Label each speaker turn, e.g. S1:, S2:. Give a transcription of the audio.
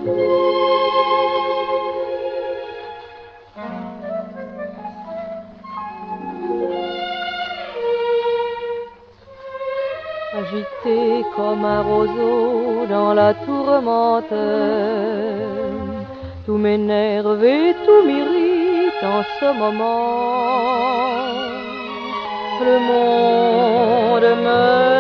S1: Agité comme un roseau dans la tourmente, tout m'énerve et tout m'irrite en ce moment. Le monde me